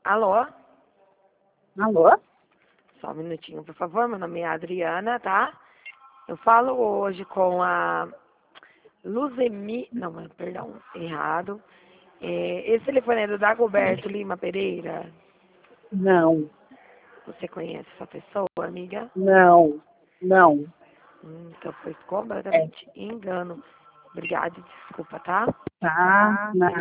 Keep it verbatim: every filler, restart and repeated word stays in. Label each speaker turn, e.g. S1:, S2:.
S1: Alô?
S2: Alô?
S1: Só um minutinho, por favor. Meu nome é Adriana, tá? Eu falo hoje com a Luzemi... Não, perdão, errado. É, esse telefone é do Dagoberto Lima Pereira.
S2: Não,
S1: Você conhece essa pessoa, amiga?
S2: não, não.
S1: Hum, então foi
S2: É,
S1: completamente engano. Obrigada, desculpa, tá?
S2: tá, na